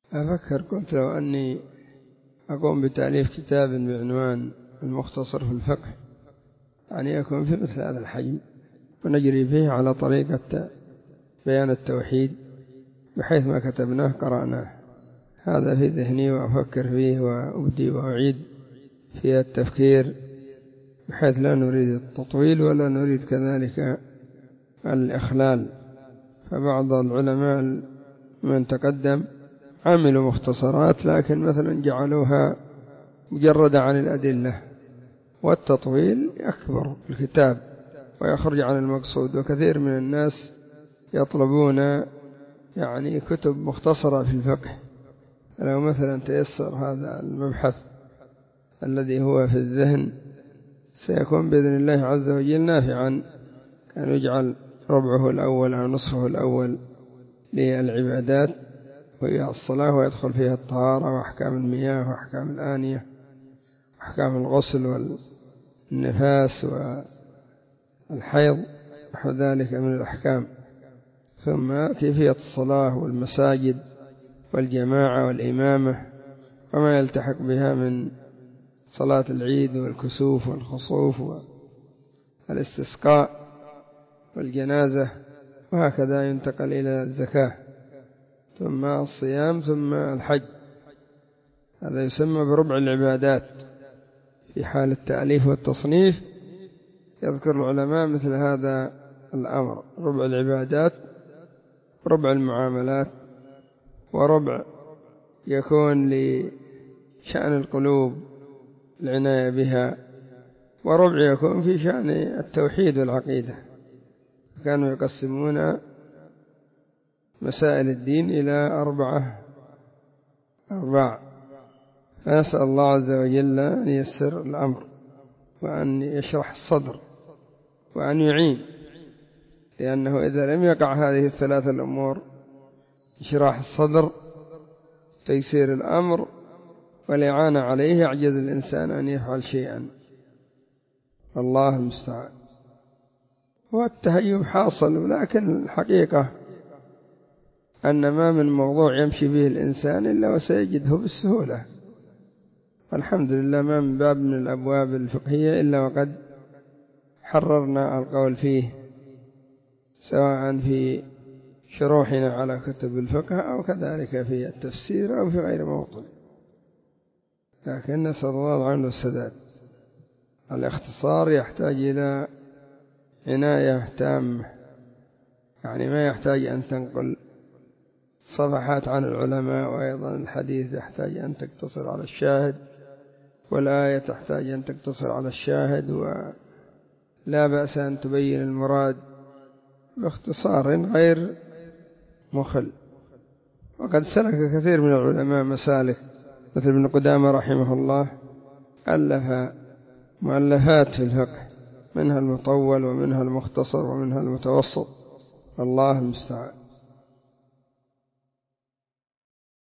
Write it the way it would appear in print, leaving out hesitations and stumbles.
أفكر قلت لو أني أقوم بتأليف كتاب بعنوان المختصر في الفقه، يعني يكون في مثل هذا الحجم، ونجري فيه على طريقة بيان التوحيد بحيث ما كتبناه قرأناه. هذا في ذهني وأفكر فيه وأبدي وأعيد في التفكير، بحيث لا نريد التطويل ولا نريد كذلك الإخلال. فبعض العلماء من تقدم عملوا مختصرات، لكن مثلا جعلوها مجردة عن الأدلة، والتطويل يكبر الكتاب ويخرج عن المقصود. وكثير من الناس يطلبون يعني كتب مختصرة في الفقه. لو مثلا تيسر هذا المبحث الذي هو في الذهن سيكون بإذن الله عز وجل نافعا، أن يجعل ربعه الأول أو نصفه الأول للعبادات وهي الصلاة، ويدخل فيها الطهارة وأحكام المياه وأحكام الآنية وأحكام الغسل والنفاس والحيض ونحو ذلك من الأحكام، ثم كيفية الصلاة والمساجد والجماعة والإمامة وما يلتحق بها من صلاة العيد والكسوف والخصوف والاستسقاء والجنازة، وهكذا ينتقل إلى الزكاة ثم الصيام ثم الحج. هذا يسمى بربع العبادات. في حال التأليف والتصنيف يذكر العلماء مثل هذا الأمر: ربع العبادات، ربع المعاملات، وربع يكون لشأن القلوب العناية بها، وربع يكون في شأن التوحيد والعقيدة. كانوا يقسمون مسائل الدين إلى 4 أرباع. فنسأل الله عز وجل أن ييسر الأمر وأن يشرح الصدر وأن يعين، لأنه إذا لم يقع هذه ال3 الأمور: شراح الصدر، تيسير الأمر، والإعانة عليه، يعجز الإنسان أن يفعل شيئا. الله المستعان. والتهيب حاصل، لكن الحقيقة أن ما من موضوع يمشي به الإنسان إلا وسيجده بالسهولة، والحمد لله ما من باب من الأبواب الفقهية إلا وقد حررنا القول فيه، سواء في شروحنا على كتب الفقه أو كذلك في التفسير أو في غير موطن. لكن نسأل الله العون والسداد. الاختصار يحتاج إلى عناية تامة، يعني ما يحتاج أن تنقل صفحات عن العلماء، وأيضا الحديث يحتاج أن تقتصر على الشاهد، والآية تحتاج أن تقتصر على الشاهد، ولا بأس أن تبين المراد باختصار غير مخل. وقد سلك كثير من العلماء مسالك، مثل ابن قدامة رحمه الله ألف مؤلفات في الفقه، منها المطول ومنها المختصر ومنها المتوسط. الله المستعان.